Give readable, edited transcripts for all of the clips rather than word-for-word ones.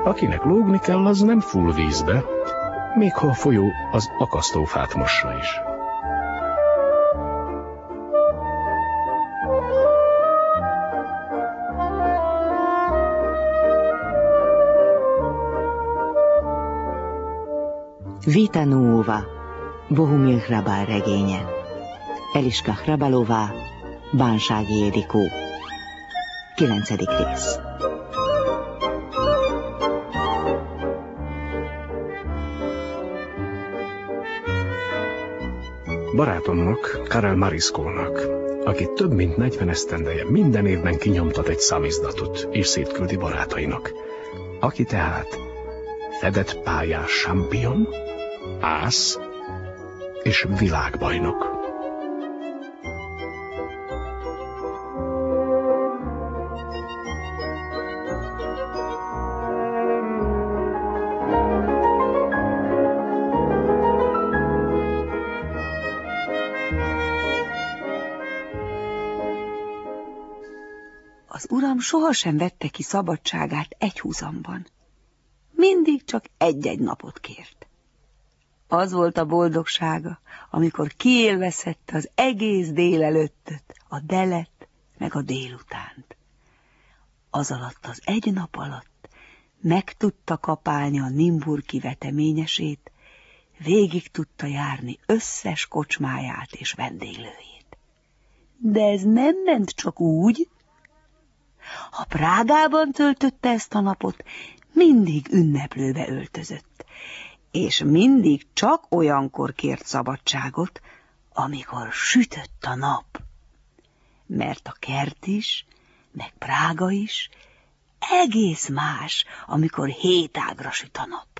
Akinek lógni kell, az nem full vízbe, még ha a folyó az akasztófát mossa is. Vita Nuova, Bohumil Hrabal regénye. Eliska Hrabalová, Bánsági Ildikó. 9. rész. Barátomnak, Karel Mariszkónak, aki több mint 40 esztendeje minden évben kinyomtat egy számizdatot, és szétküldi barátainak. Aki tehát fedett pályás champion, ász és világbajnok. Az uram sohasem vette ki szabadságát egy húzamban. Mindig csak egy-egy napot kért. Az volt a boldogsága, amikor kiélvezhette az egész délelőttöt, a delet meg a délutánt. Az alatt az egy nap alatt meg tudta kapálni a Nimburgi veteményesét, végig tudta járni összes kocsmáját és vendéglőjét. De ez nem ment csak úgy. Ha Prágában töltötte ezt a napot, mindig ünneplőbe öltözött, és mindig csak olyankor kért szabadságot, amikor sütött a nap. Mert a kert is, meg Prága is egész más, amikor 7 ágra süt a nap.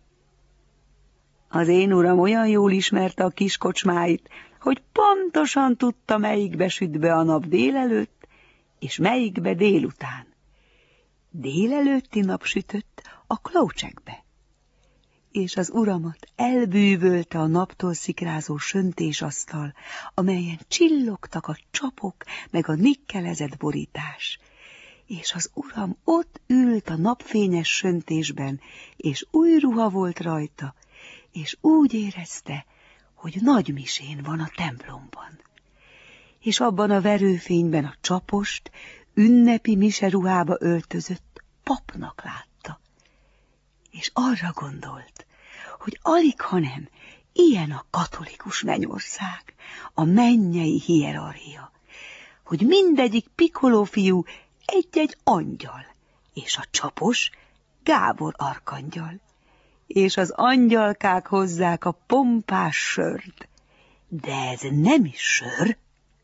Az én uram olyan jól ismerte a kis kocsmáit, hogy pontosan tudta, melyikbe süt be a nap délelőtt, és melyikbe délután. Délelőtti nap sütött a Klaucsekbe, és az uramat elbűvölte a naptól szikrázó söntésasztal, amelyen csillogtak a csapok meg a nikkelezett borítás, és az uram ott ült a napfényes söntésben, és új ruha volt rajta, és úgy érezte, hogy nagy misén van a templomban. És abban a verőfényben a csapost, ünnepi miseruhába öltözött papnak látta. És arra gondolt, hogy alighanem ilyen a katolikus mennyország, a mennyei hierarchia, hogy mindegyik Piccoló fiú egy-egy angyal, és a csapos Gábor arkangyal, és az angyalkák hozzák a pompás sört. De ez nem is sör,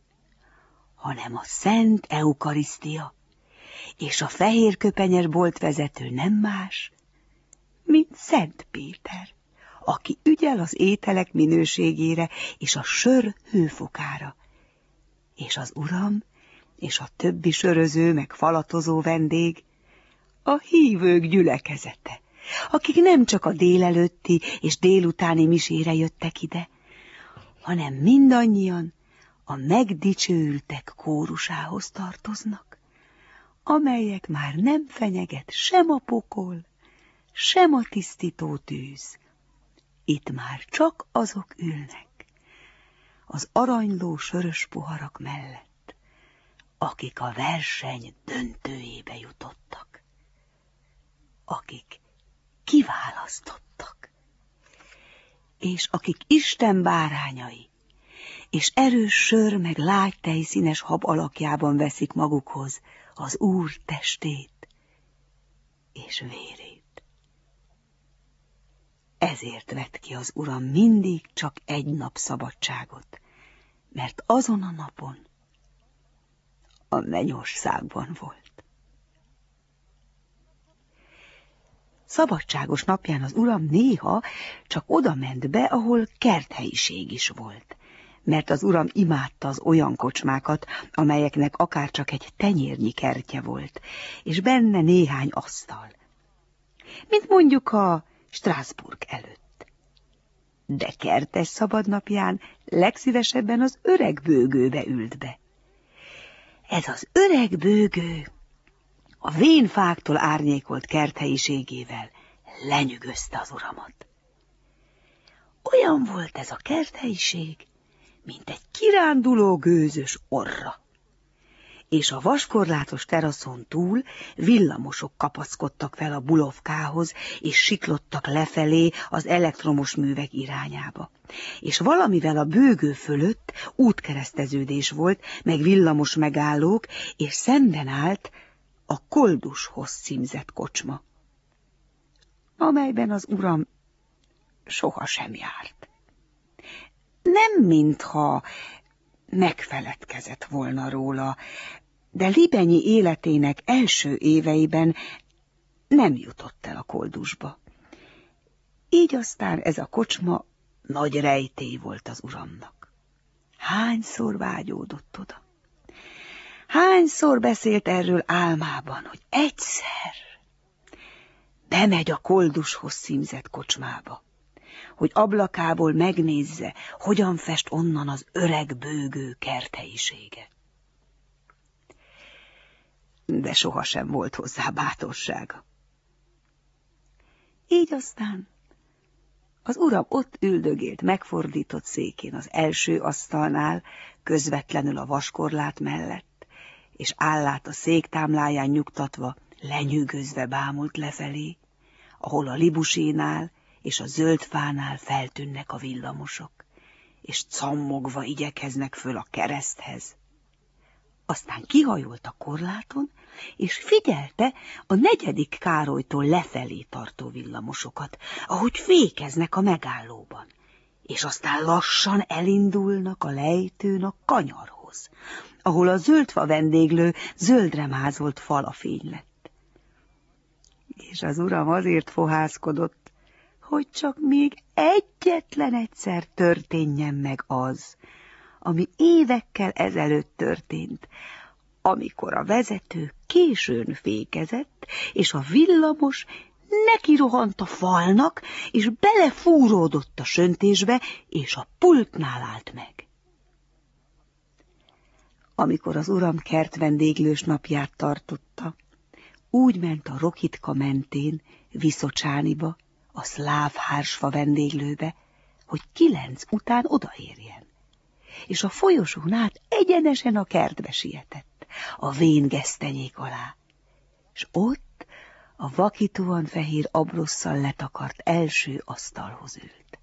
hanem a Szent Eukarisztia, és a fehér köpenyes boltvezető nem más, mint Szent Péter, aki ügyel az ételek minőségére és a sör hőfokára. És az uram, és a többi söröző meg falatozó vendég, a hívők gyülekezete, akik nem csak a délelőtti és délutáni misére jöttek ide, hanem mindannyian a megdicsőültek kórusához tartoznak, amelyek már nem fenyeget sem a pokol, sem a tisztító tűz. Itt már csak azok ülnek, az aranyló sörös poharak mellett, akik a verseny döntőjébe jutottak, akik kiválasztottak, és akik Isten bárányai, és erős sör meg lágy tejszínes hab alakjában veszik magukhoz az Úr testét és vérét. Ezért vett ki az uram mindig csak egy nap szabadságot, mert azon a napon a mennyországban volt. Szabadságos napján az uram néha csak oda ment be, ahol kerthelyiség is volt, mert az uram imádta az olyan kocsmákat, amelyeknek akár csak egy tenyérnyi kertje volt, és benne néhány asztal, mint mondjuk a Strasbourg előtt. De kertes szabadnapján legszívesebben az öreg bőgőbe ült be. Ez az öreg bőgő a vén fáktól árnyékolt kerthelyiségével lenyűgözte az uramat. Olyan volt ez a kerthelyiség, mint egy kiránduló gőzös orra, és a vaskorlátos teraszon túl villamosok kapaszkodtak fel a bulovkához, és siklottak lefelé az elektromos művek irányába. És valamivel a bőgő fölött útkereszteződés volt, meg villamos megállók, és szemben állt a Koldushoz címzett kocsma, amelyben az uram sohasem járt. Nem mintha megfeledkezett volna róla, de Libenyi életének első éveiben nem jutott el a Koldusba. Így aztán ez a kocsma nagy rejtély volt az uramnak. Hányszor vágyódott oda? Hányszor beszélt erről álmában, hogy egyszer bemegy a Koldushoz címzett kocsmába, hogy ablakából megnézze, hogyan fest onnan az öreg bőgő kerthelyisége. De sohasem volt hozzá bátorsága. Így aztán az uram ott üldögélt megfordított székén az első asztalnál, közvetlenül a vaskorlát mellett, és állát a széktámláján nyugtatva, lenyűgözve bámult lefelé, ahol a libusénál és a zöld fánál feltűnnek a villamosok, és cammogva igyekeznek föl a kereszthez. Aztán kihajolt a korláton, és figyelte a 4. Károlytól lefelé tartó villamosokat, ahogy fékeznek a megállóban, és aztán lassan elindulnak a lejtőn a kanyarhoz, ahol a zöldfa vendéglő zöldre mázolt falafény lett. És az uram azért fohászkodott, hogy csak még egyetlen egyszer történjen meg az, ami évekkel ezelőtt történt, amikor a vezető későn fékezett, és a villamos nekirohant a falnak, és belefúródott a söntésbe, és a pultnál állt meg. Amikor az uram kertvendéglős napját tartotta, úgy ment a Rokitka mentén, Viszocsániba, a szláv hársfa vendéglőbe, hogy 9 után odaérjen, és a folyosón át egyenesen a kertbe sietett, a vén gesztenyék alá, és ott a vakítóan fehér abrosszal letakart első asztalhoz ült.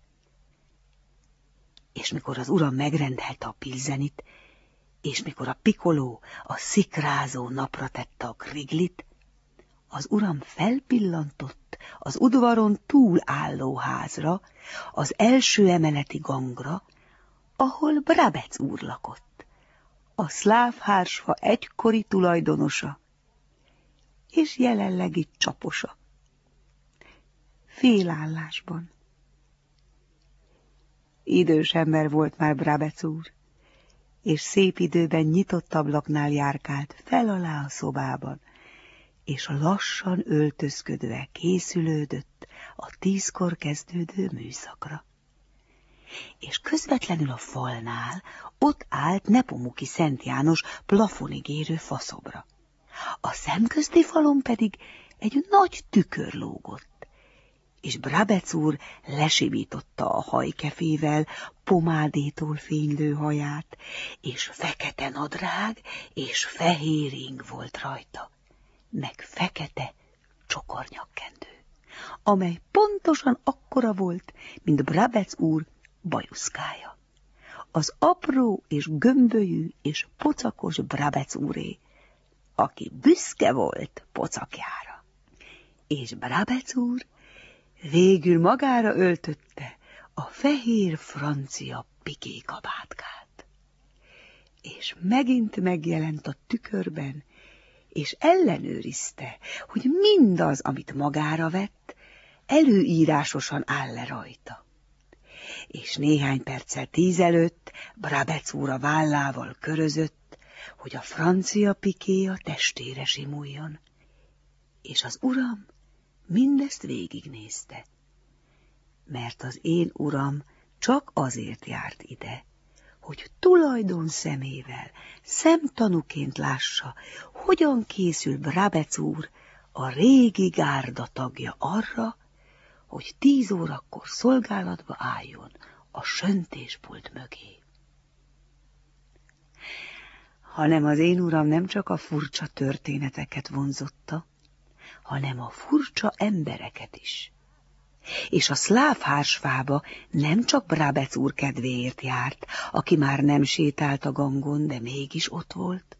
És mikor az uram megrendelte a pilzenit, és mikor a pikoló a szikrázó napra tette a kriglit, az uram felpillantott az udvaron túl álló házra, az első emeleti gangra, ahol Brabec úr lakott, a szláv hársfa egykori tulajdonosa, és jelenlegi csaposa, félállásban. Idős ember volt már Brabec úr, és szép időben nyitott ablaknál járkált fel alá a szobában, és lassan öltözködve készülődött a 10-kor kezdődő műszakra. És közvetlenül a falnál ott állt Nepomuki Szent János plafonig érő faszobra. A szemközti falon pedig egy nagy tükör lógott, és Brabec úr lesibította a hajkefével pomádétól fénylő haját, és fekete nadrág és fehér ing volt rajta, meg fekete csokornyakkendő, amely pontosan akkora volt, mint Brabec úr bajuszkája. Az apró és gömbölyű és pocakos Brabec úré, aki büszke volt pocakjára. És Brabec úr végül magára öltötte a fehér francia piké kabátkát. És megint megjelent a tükörben, és ellenőrizte, hogy mindaz, amit magára vett, előírásosan áll le rajta. És néhány perccel 10 előtt Brabec úr a vállával körözött, hogy a francia piké a testére simuljon. És az uram mindezt végignézte, mert az én uram csak azért járt ide, hogy tulajdon szemével, szemtanúként lássa, hogyan készül Brabec úr, a régi gárda tagja arra, hogy 10 órakor szolgálatba álljon a söntéspult mögé. Hanem az én uram nem csak a furcsa történeteket vonzotta, hanem a furcsa embereket is. És a szláv hársfába nem csak Brabec úr kedvéért járt, aki már nem sétált a gangon, de mégis ott volt.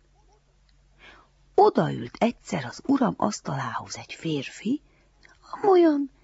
Odaült egyszer az uram asztalához egy férfi, amolyan,